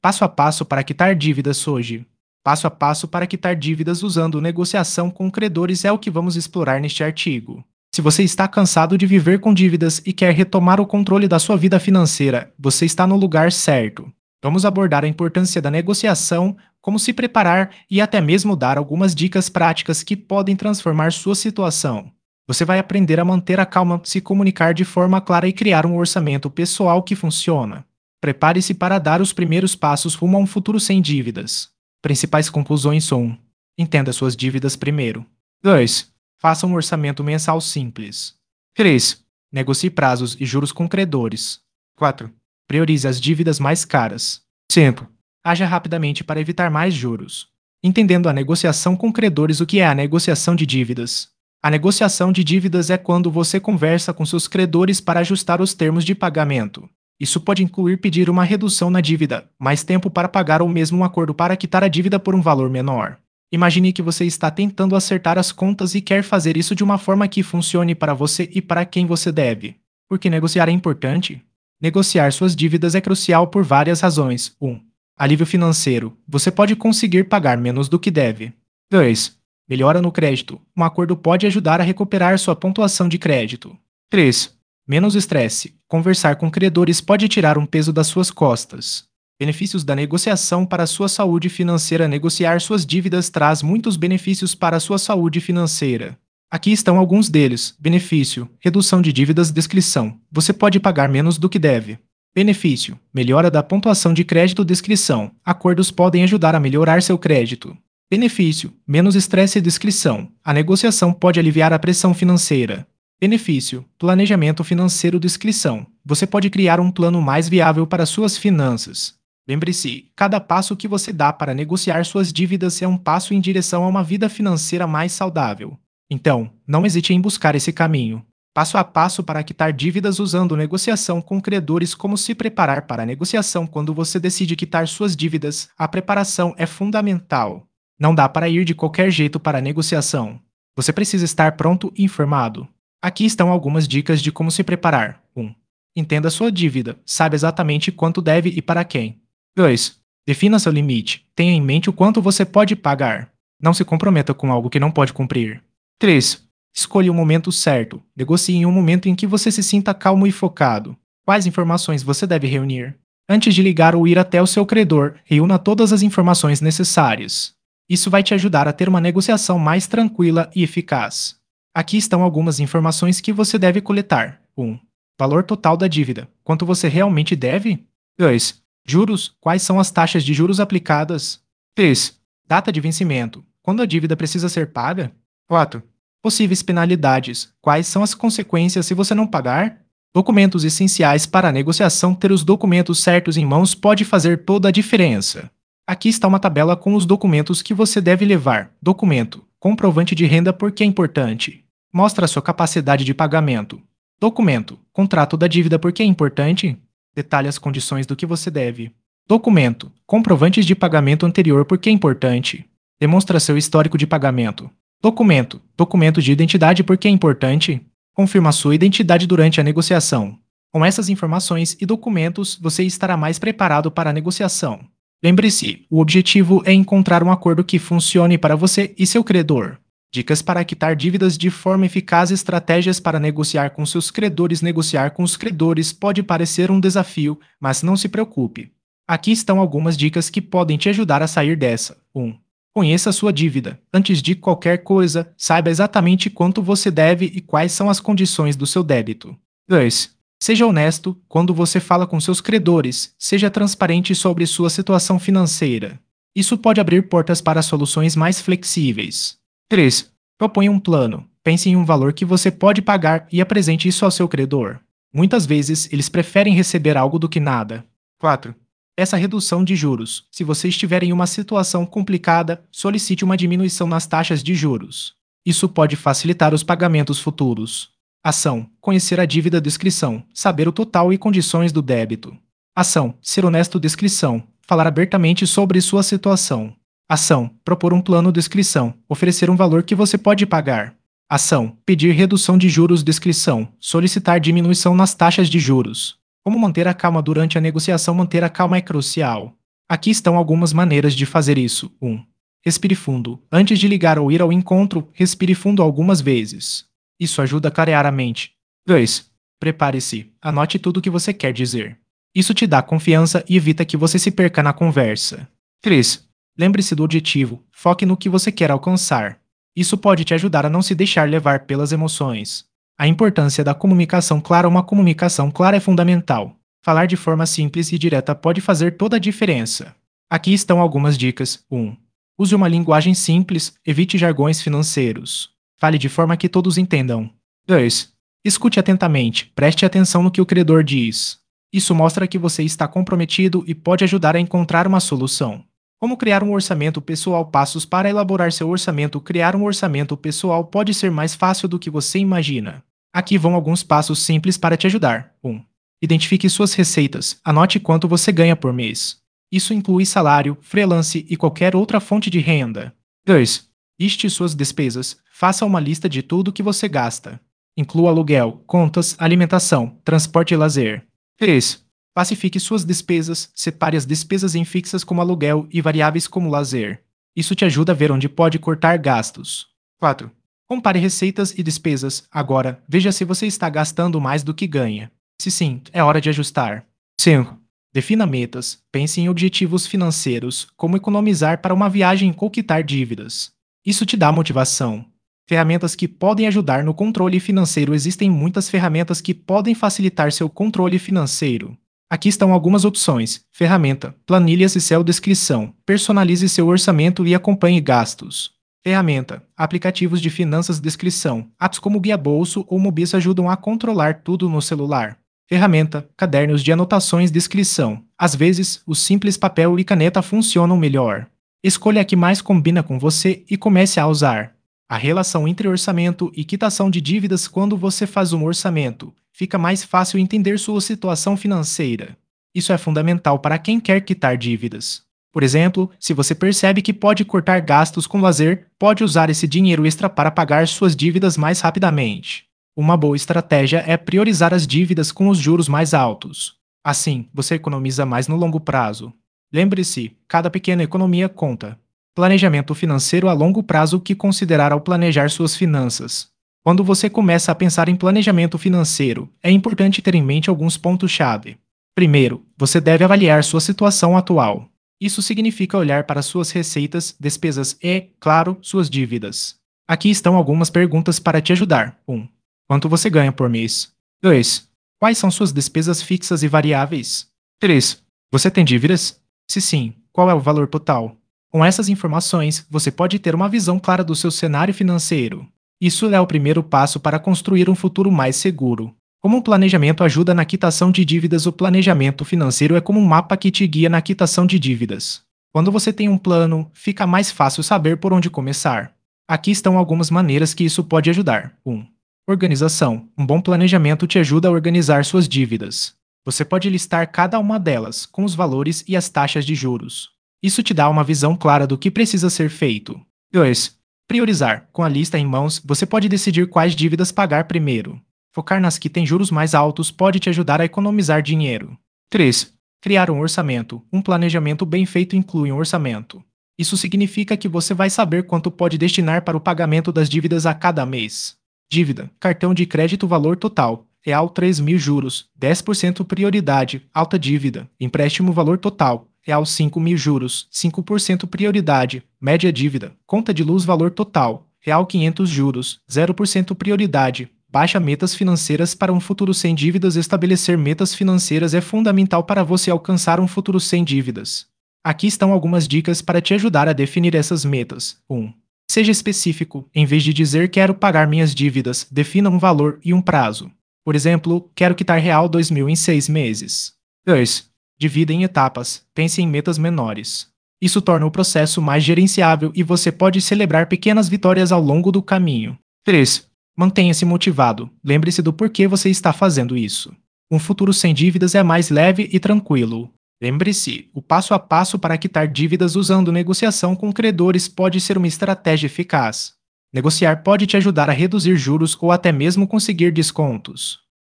Passo a passo para quitar dívidas hoje. Passo a passo para quitar dívidas usando negociação com credores é o que vamos explorar neste artigo. Se você está cansado de viver com dívidas e quer retomar o controle da sua vida financeira, você está no lugar certo. Vamos abordar a importância da negociação, como se preparar e até mesmo dar algumas dicas práticas que podem transformar sua situação. Você vai aprender a manter a calma, se comunicar de forma clara e criar um orçamento pessoal que funciona. Prepare-se para dar os primeiros passos rumo a um futuro sem dívidas. Principais conclusões são: 1. Entenda suas dívidas primeiro. 2. Faça um orçamento mensal simples. 3. Negocie prazos e juros com credores. 4. Priorize as dívidas mais caras. 5. Haja rapidamente para evitar mais juros. Entendendo a negociação com credores. O que é a negociação de dívidas? A negociação de dívidas é quando você conversa com seus credores para ajustar os termos de pagamento. Isso pode incluir pedir uma redução na dívida, mais tempo para pagar ou mesmo um acordo para quitar a dívida por um valor menor. Imagine que você está tentando acertar as contas e quer fazer isso de uma forma que funcione para você e para quem você deve. Por que negociar é importante? Negociar suas dívidas é crucial por várias razões. 1. Alívio financeiro. Você pode conseguir pagar menos do que deve. 2. Melhora no crédito. Um acordo pode ajudar a recuperar sua pontuação de crédito. 3. Menos estresse. Conversar com credores pode tirar um peso das suas costas. Benefícios da negociação para a sua saúde financeira. Negociar suas dívidas traz muitos benefícios para a sua saúde financeira. Aqui estão alguns deles. Benefício: redução de dívidas. Descrição: você pode pagar menos do que deve. Benefício: melhora da pontuação de crédito. Descrição: acordos podem ajudar a melhorar seu crédito. Benefício: menos estresse. Descrição: a negociação pode aliviar a pressão financeira. Benefício: planejamento financeiro. Descrição: você pode criar um plano mais viável para suas finanças. Lembre-se, cada passo que você dá para negociar suas dívidas é um passo em direção a uma vida financeira mais saudável. Então, não hesite em buscar esse caminho. Passo a passo para quitar dívidas usando negociação com credores. Como se preparar para a negociação quando você decide quitar suas dívidas. A preparação é fundamental. Não dá para ir de qualquer jeito para a negociação. Você precisa estar pronto e informado. Aqui estão algumas dicas de como se preparar. 1. Entenda sua dívida. Saiba exatamente quanto deve e para quem. 2. Defina seu limite. Tenha em mente o quanto você pode pagar. Não se comprometa com algo que não pode cumprir. 3. Escolha o momento certo. Negocie em um momento em que você se sinta calmo e focado. Quais informações você deve reunir? Antes de ligar ou ir até o seu credor, reúna todas as informações necessárias. Isso vai te ajudar a ter uma negociação mais tranquila e eficaz. Aqui estão algumas informações que você deve coletar. 1. Valor total da dívida. Quanto você realmente deve? 2. Juros. Quais são as taxas de juros aplicadas? 3. Data de vencimento. Quando a dívida precisa ser paga? 4. Possíveis penalidades. Quais são as consequências se você não pagar? Documentos essenciais para a negociação. Ter os documentos certos em mãos pode fazer toda a diferença. Aqui está uma tabela com os documentos que você deve levar. Documento: comprovante de renda. Por que é importante? Mostra a sua capacidade de pagamento. Documento: contrato da dívida. Por que é importante? Detalhe as condições do que você deve. Documento: comprovantes de pagamento anterior. Por que é importante? Demonstra seu histórico de pagamento. Documento: documento de identidade. Por que é importante? Confirma sua identidade durante a negociação. Com essas informações e documentos, você estará mais preparado para a negociação. Lembre-se, o objetivo é encontrar um acordo que funcione para você e seu credor. Dicas para quitar dívidas de forma eficaz. Estratégias para negociar com seus credores. Negociar com os credores pode parecer um desafio, mas não se preocupe. Aqui estão algumas dicas que podem te ajudar a sair dessa. 1. Conheça a sua dívida. Antes de qualquer coisa, saiba exatamente quanto você deve e quais são as condições do seu débito. 2. Seja honesto quando você fala com seus credores. Seja transparente sobre sua situação financeira. Isso pode abrir portas para soluções mais flexíveis. 3. Proponha um plano. Pense em um valor que você pode pagar e apresente isso ao seu credor. Muitas vezes, eles preferem receber algo do que nada. 4. Essa redução de juros. Se você estiver em uma situação complicada, solicite uma diminuição nas taxas de juros. Isso pode facilitar os pagamentos futuros. Ação: conhecer a dívida. Descrição: saber o total e condições do débito. Ação: ser honesto. Descrição: falar abertamente sobre sua situação. Ação: propor um plano. Descrição: oferecer um valor que você pode pagar. Ação: pedir redução de juros. Descrição: solicitar diminuição nas taxas de juros. Como manter a calma durante a negociação? Manter a calma é crucial. Aqui estão algumas maneiras de fazer isso. 1. Respire fundo. Antes de ligar ou ir ao encontro, respire fundo algumas vezes. Isso ajuda a clarear a mente. 2. Prepare-se. Anote tudo o que você quer dizer. Isso te dá confiança e evita que você se perca na conversa. 3. Lembre-se do objetivo. Foque no que você quer alcançar. Isso pode te ajudar a não se deixar levar pelas emoções. A importância da comunicação clara. Uma comunicação clara é fundamental. Falar de forma simples e direta pode fazer toda a diferença. Aqui estão algumas dicas. 1. Use uma linguagem simples, evite jargões financeiros. Fale de forma que todos entendam. 2. Escute atentamente, preste atenção no que o credor diz. Isso mostra que você está comprometido e pode ajudar a encontrar uma solução. Como criar um orçamento pessoal? Passos para elaborar seu orçamento. Criar um orçamento pessoal pode ser mais fácil do que você imagina. Aqui vão alguns passos simples para te ajudar. 1. Identifique suas receitas. Anote quanto você ganha por mês. Isso inclui salário, freelance e qualquer outra fonte de renda. 2. Liste suas despesas. Faça uma lista de tudo que você gasta. Inclua aluguel, contas, alimentação, transporte e lazer. 3. Classifique suas despesas. Separe as despesas em fixas como aluguel e variáveis como lazer. Isso te ajuda a ver onde pode cortar gastos. 4. Compare receitas e despesas. Agora, veja se você está gastando mais do que ganha. Se sim, é hora de ajustar. 5. Defina metas. Pense em objetivos financeiros, como economizar para uma viagem ou quitar dívidas. Isso te dá motivação. Ferramentas que podem ajudar no controle financeiro. Existem muitas ferramentas que podem facilitar seu controle financeiro. Aqui estão algumas opções. Ferramenta, planilhas e céu descrição. Personalize seu orçamento e acompanhe gastos. Ferramenta, aplicativos de finanças descrição. Apps como Guia Bolso ou Mobis ajudam a controlar tudo no celular. Ferramenta, cadernos de anotações descrição. Às vezes, o simples papel e caneta funcionam melhor. Escolha a que mais combina com você e comece a usar. A relação entre orçamento e quitação de dívidas. Quando você faz um orçamento, fica mais fácil entender sua situação financeira. Isso é fundamental para quem quer quitar dívidas. Por exemplo, se você percebe que pode cortar gastos com lazer, pode usar esse dinheiro extra para pagar suas dívidas mais rapidamente. Uma boa estratégia é priorizar as dívidas com os juros mais altos. Assim, você economiza mais no longo prazo. Lembre-se, cada pequena economia conta. Planejamento financeiro a longo prazo. O que considerar ao planejar suas finanças? Quando você começa a pensar em planejamento financeiro, é importante ter em mente alguns pontos-chave. Primeiro, você deve avaliar sua situação atual. Isso significa olhar para suas receitas, despesas e, claro, suas dívidas. Aqui estão algumas perguntas para te ajudar. 1. Quanto você ganha por mês? 2. Quais são suas despesas fixas e variáveis? 3. Você tem dívidas? Se sim, qual é o valor total? Com essas informações, você pode ter uma visão clara do seu cenário financeiro. Isso é o primeiro passo para construir um futuro mais seguro. Como o planejamento ajuda na quitação de dívidas? O planejamento financeiro é como um mapa que te guia na quitação de dívidas. Quando você tem um plano, fica mais fácil saber por onde começar. Aqui estão algumas maneiras que isso pode ajudar. 1. Organização. Um bom planejamento te ajuda a organizar suas dívidas. Você pode listar cada uma delas, com os valores e as taxas de juros. Isso te dá uma visão clara do que precisa ser feito. 2. Priorizar. Com a lista em mãos, você pode decidir quais dívidas pagar primeiro. Focar nas que têm juros mais altos pode te ajudar a economizar dinheiro. 3. Criar um orçamento. Um planejamento bem feito inclui um orçamento. Isso significa que você vai saber quanto pode destinar para o pagamento das dívidas a cada mês. Dívida. Cartão de crédito. Valor total. Real 3.000 juros. 10% prioridade. Alta dívida. Empréstimo. Valor total. Real 5.000 juros. 5% prioridade. Média dívida. Conta de luz. Valor total. Real 500 juros. 0% prioridade. Baixa. Metas financeiras para um futuro sem dívidas. Estabelecer metas financeiras é fundamental para você alcançar um futuro sem dívidas. Aqui estão algumas dicas para te ajudar a definir essas metas. 1. Seja específico. Em vez de dizer quero pagar minhas dívidas, defina um valor e um prazo. Por exemplo, quero quitar real 2.000 em 6 meses. 2. Divida em etapas. Pense em metas menores. Isso torna o processo mais gerenciável e você pode celebrar pequenas vitórias ao longo do caminho. 3. Mantenha-se motivado. Lembre-se do porquê você está fazendo isso. Um futuro sem dívidas é mais leve e tranquilo. Lembre-se, o passo a passo para quitar dívidas usando negociação com credores pode ser uma estratégia eficaz. Negociar pode te ajudar a reduzir juros ou até mesmo conseguir descontos.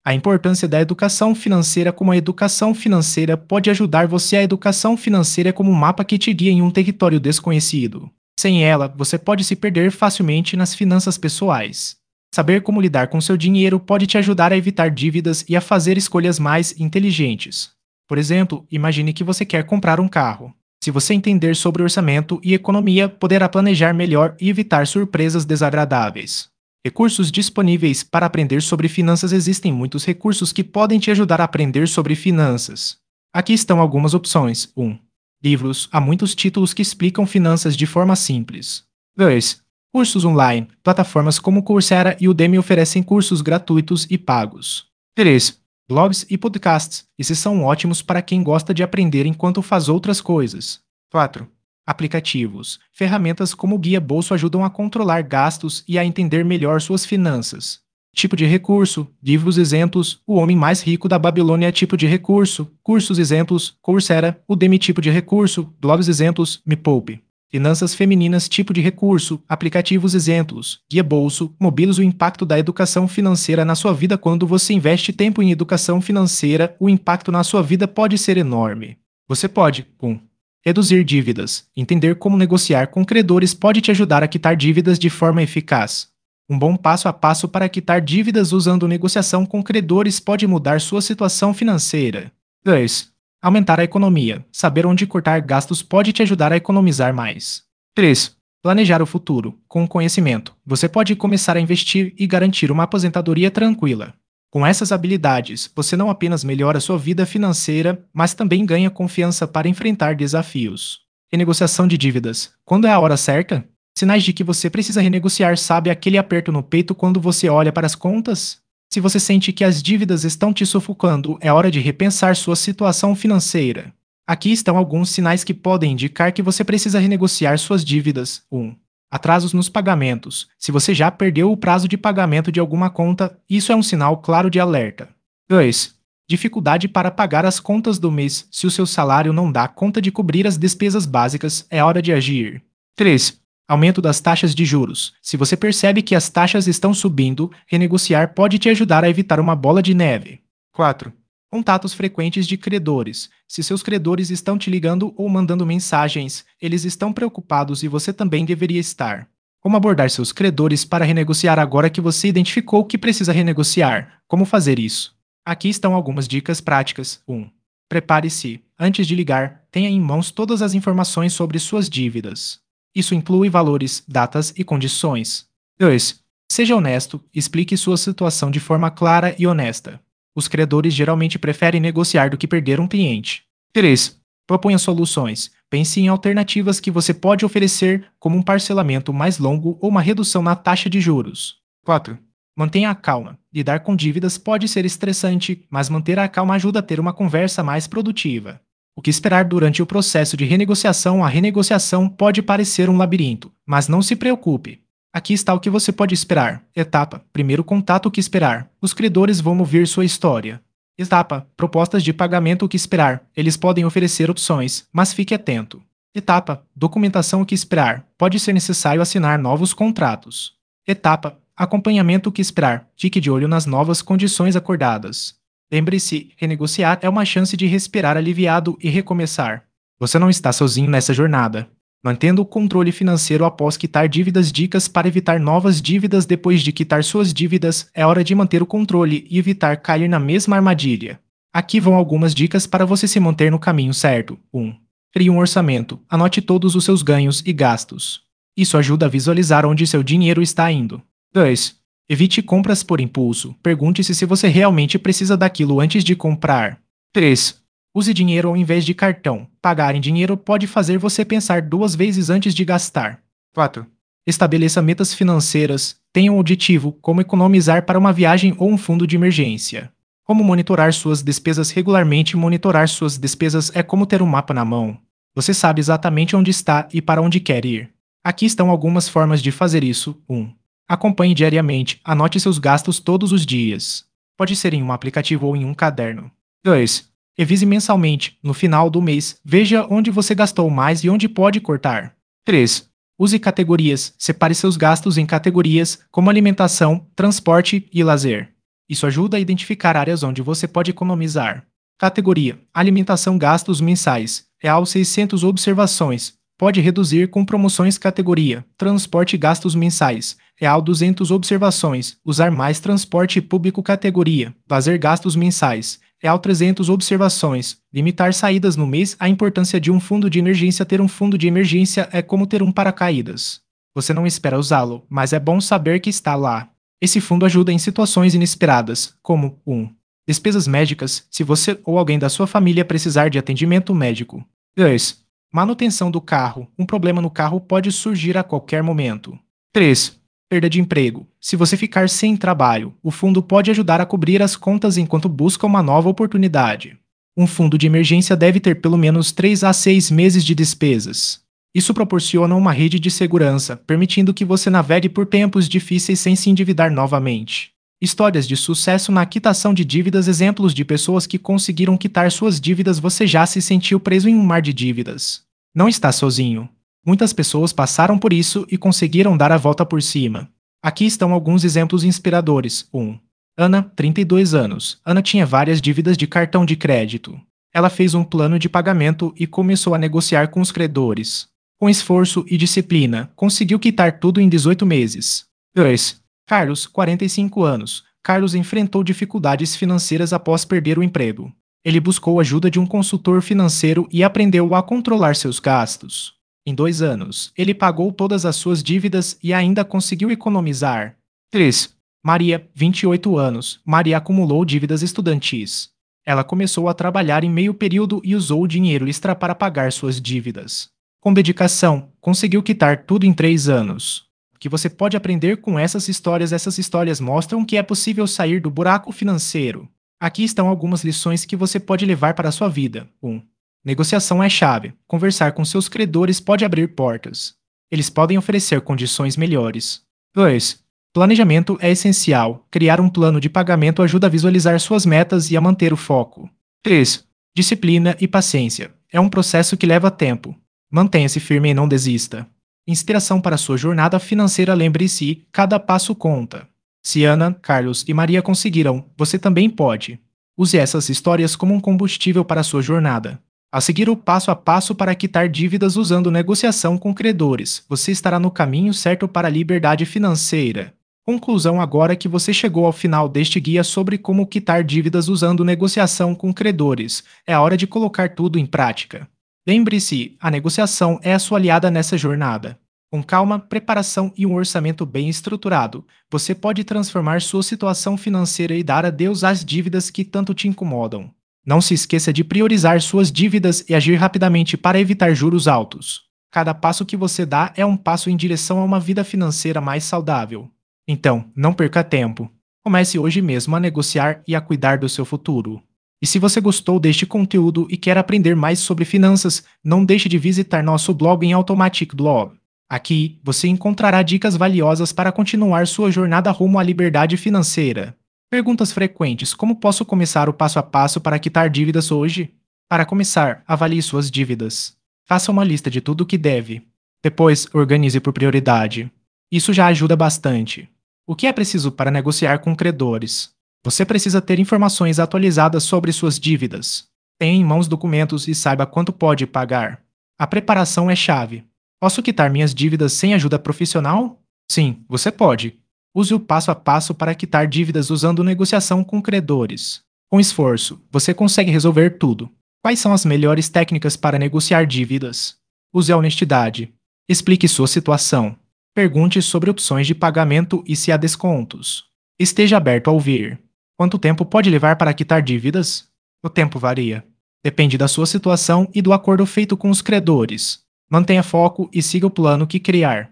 A importância da educação financeira. Como a educação financeira pode ajudar você. A educação financeira é como um mapa que te guia em um território desconhecido. Sem ela, você pode se perder facilmente nas finanças pessoais. Saber como lidar com seu dinheiro pode te ajudar a evitar dívidas e a fazer escolhas mais inteligentes. Por exemplo, imagine que você quer comprar um carro. Se você entender sobre orçamento e economia, poderá planejar melhor e evitar surpresas desagradáveis. Recursos disponíveis para aprender sobre finanças. Existem muitos recursos que podem te ajudar a aprender sobre finanças. Aqui estão algumas opções. 1. Livros. Há muitos títulos que explicam finanças de forma simples. 2. Cursos online. Plataformas como Coursera e Udemy oferecem cursos gratuitos e pagos. 3. Blogs e podcasts. Esses são ótimos para quem gosta de aprender enquanto faz outras coisas. 4. Aplicativos. Ferramentas como o Guia Bolso ajudam a controlar gastos e a entender melhor suas finanças. Tipo de recurso. Livros exemplos. O Homem Mais Rico da Babilônia. Tipo de recurso. Cursos exemplos. Coursera. Udemy. Tipo de recurso. Blogs exemplos. Me Poupe. Finanças femininas. Tipo de recurso. Aplicativos exemplos. Guia Bolso. Mobilos. O impacto da educação financeira na sua vida. Quando você investe tempo em educação financeira, o impacto na sua vida pode ser enorme. Você pode, 1. Reduzir dívidas. Entender como negociar com credores pode te ajudar a quitar dívidas de forma eficaz. Um bom passo a passo para quitar dívidas usando negociação com credores pode mudar sua situação financeira. 2. Aumentar a economia. Saber onde cortar gastos pode te ajudar a economizar mais. 3. Planejar o futuro. Com conhecimento, você pode começar a investir e garantir uma aposentadoria tranquila. Com essas habilidades, você não apenas melhora sua vida financeira, mas também ganha confiança para enfrentar desafios. Renegociação de dívidas. Quando é a hora certa? Sinais de que você precisa renegociar. Sabe aquele aperto no peito quando você olha para as contas? Se você sente que as dívidas estão te sufocando, é hora de repensar sua situação financeira. Aqui estão alguns sinais que podem indicar que você precisa renegociar suas dívidas. 1. Atrasos nos pagamentos. Se você já perdeu o prazo de pagamento de alguma conta, isso é um sinal claro de alerta. 2. Dificuldade para pagar as contas do mês. Se o seu salário não dá conta de cobrir as despesas básicas, é hora de agir. 3. Aumento das taxas de juros. Se você percebe que as taxas estão subindo, renegociar pode te ajudar a evitar uma bola de neve. 4. Contatos frequentes de credores. Se seus credores estão te ligando ou mandando mensagens, eles estão preocupados e você também deveria estar. Como abordar seus credores para renegociar agora que você identificou que precisa renegociar? Como fazer isso? Aqui estão algumas dicas práticas. 1. Prepare-se. Antes de ligar, tenha em mãos todas as informações sobre suas dívidas. Isso inclui valores, datas e condições. 2. Seja honesto, explique sua situação de forma clara e honesta. Os credores geralmente preferem negociar do que perder um cliente. 3. Proponha soluções. Pense em alternativas que você pode oferecer, como um parcelamento mais longo ou uma redução na taxa de juros. 4. Mantenha a calma. Lidar com dívidas pode ser estressante, mas manter a calma ajuda a ter uma conversa mais produtiva. O que esperar durante o processo de renegociação? A renegociação pode parecer um labirinto, mas não se preocupe. Aqui está o que você pode esperar. Etapa: primeiro contato. O que esperar? Os credores vão ouvir sua história. Etapa: propostas de pagamento. O que esperar? Eles podem oferecer opções, mas fique atento. Etapa: documentação. O que esperar? Pode ser necessário assinar novos contratos. Etapa: acompanhamento. O que esperar? Fique de olho nas novas condições acordadas. Lembre-se, renegociar é uma chance de respirar aliviado e recomeçar. Você não está sozinho nessa jornada. Mantendo o controle financeiro após quitar dívidas. Dicas para evitar novas dívidas. Depois de quitar suas dívidas, é hora de manter o controle e evitar cair na mesma armadilha. Aqui vão algumas dicas para você se manter no caminho certo. 1. Crie um orçamento. Anote todos os seus ganhos e gastos. Isso ajuda a visualizar onde seu dinheiro está indo. 2. Evite compras por impulso. Pergunte-se se você realmente precisa daquilo antes de comprar. 3. Use dinheiro ao invés de cartão. Pagar em dinheiro pode fazer você pensar 2 vezes antes de gastar. 4. Estabeleça metas financeiras. Tenha um objetivo, como economizar para uma viagem ou um fundo de emergência. Como monitorar suas despesas regularmente? Monitorar suas despesas é como ter um mapa na mão. Você sabe exatamente onde está e para onde quer ir. Aqui estão algumas formas de fazer isso. 1. Acompanhe diariamente. Anote seus gastos todos os dias. Pode ser em um aplicativo ou em um caderno. 2. Revise mensalmente. No final do mês, veja onde você gastou mais e onde pode cortar. 3. Use categorias. Separe seus gastos em categorias, como alimentação, transporte e lazer. Isso ajuda a identificar áreas onde você pode economizar. Categoria: Alimentação, gastos mensais. Real 600 observações. Pode reduzir com promoções. Categoria: Transporte, gastos mensais. Real 200 observações. Usar mais transporte público. Categoria: Lazer, gastos mensais. Real 300 observações. Limitar saídas no mês. A importância de um fundo de emergência. Ter um fundo de emergência é como ter um paracaídas. Você não espera usá-lo, mas é bom saber que está lá. Esse fundo ajuda em situações inesperadas, como 1. Despesas médicas, se você ou alguém da sua família precisar de atendimento médico. 2. Manutenção do carro. Um problema no carro pode surgir a qualquer momento. 3. Perda de emprego. Se você ficar sem trabalho, o fundo pode ajudar a cobrir as contas enquanto busca uma nova oportunidade. Um fundo de emergência deve ter pelo menos 3 a 6 meses de despesas. Isso proporciona uma rede de segurança, permitindo que você navegue por tempos difíceis sem se endividar novamente. Histórias de sucesso na quitação de dívidas. Exemplos de pessoas que conseguiram quitar suas dívidas. Você já se sentiu preso em um mar de dívidas? Não está sozinho. Muitas pessoas passaram por isso e conseguiram dar a volta por cima. Aqui estão alguns exemplos inspiradores. 1. Ana, 32 anos. Ana tinha várias dívidas de cartão de crédito. Ela fez um plano de pagamento e começou a negociar com os credores. Com esforço e disciplina, conseguiu quitar tudo em 18 meses. 2. Carlos, 45 anos. Carlos enfrentou dificuldades financeiras após perder o emprego. Ele buscou a ajuda de um consultor financeiro e aprendeu a controlar seus gastos. Em 2 anos, ele pagou todas as suas dívidas e ainda conseguiu economizar. 3. Maria, 28 anos. Maria acumulou dívidas estudantis. Ela começou a trabalhar em meio período e usou o dinheiro extra para pagar suas dívidas. Com dedicação, conseguiu quitar tudo em 3 anos. O que você pode aprender com essas histórias? Essas histórias mostram que é possível sair do buraco financeiro. Aqui estão algumas lições que você pode levar para a sua vida. 1. Negociação é chave. Conversar com seus credores pode abrir portas. Eles podem oferecer condições melhores. 2. Planejamento é essencial. Criar um plano de pagamento ajuda a visualizar suas metas e a manter o foco. 3. Disciplina e paciência. É um processo que leva tempo. Mantenha-se firme e não desista. Inspiração para sua jornada financeira. Lembre-se, cada passo conta. Se Ana, Carlos e Maria conseguiram, você também pode. Use essas histórias como um combustível para sua jornada. A seguir o passo a passo para quitar dívidas usando negociação com credores, você estará no caminho certo para a liberdade financeira. Conclusão: agora que você chegou ao final deste guia sobre como quitar dívidas usando negociação com credores, é a hora de colocar tudo em prática. Lembre-se, a negociação é a sua aliada nessa jornada. Com calma, preparação e um orçamento bem estruturado, você pode transformar sua situação financeira e dar adeus às dívidas que tanto te incomodam. Não se esqueça de priorizar suas dívidas e agir rapidamente para evitar juros altos. Cada passo que você dá é um passo em direção a uma vida financeira mais saudável. Então, não perca tempo. Comece hoje mesmo a negociar e a cuidar do seu futuro. E se você gostou deste conteúdo e quer aprender mais sobre finanças, não deixe de visitar nosso blog em Automatic Blog. Aqui, você encontrará dicas valiosas para continuar sua jornada rumo à liberdade financeira. Perguntas frequentes: como posso começar o passo a passo para quitar dívidas hoje? Para começar, avalie suas dívidas. Faça uma lista de tudo o que deve. Depois, organize por prioridade. Isso já ajuda bastante. O que é preciso para negociar com credores? Você precisa ter informações atualizadas sobre suas dívidas. Tenha em mãos documentos e saiba quanto pode pagar. A preparação é chave. Posso quitar minhas dívidas sem ajuda profissional? Sim, você pode. Use o passo a passo para quitar dívidas usando negociação com credores. Com esforço, você consegue resolver tudo. Quais são as melhores técnicas para negociar dívidas? Use a honestidade. Explique sua situação. Pergunte sobre opções de pagamento e se há descontos. Esteja aberto a ouvir. Quanto tempo pode levar para quitar dívidas? O tempo varia. Depende da sua situação e do acordo feito com os credores. Mantenha foco e siga o plano que criar.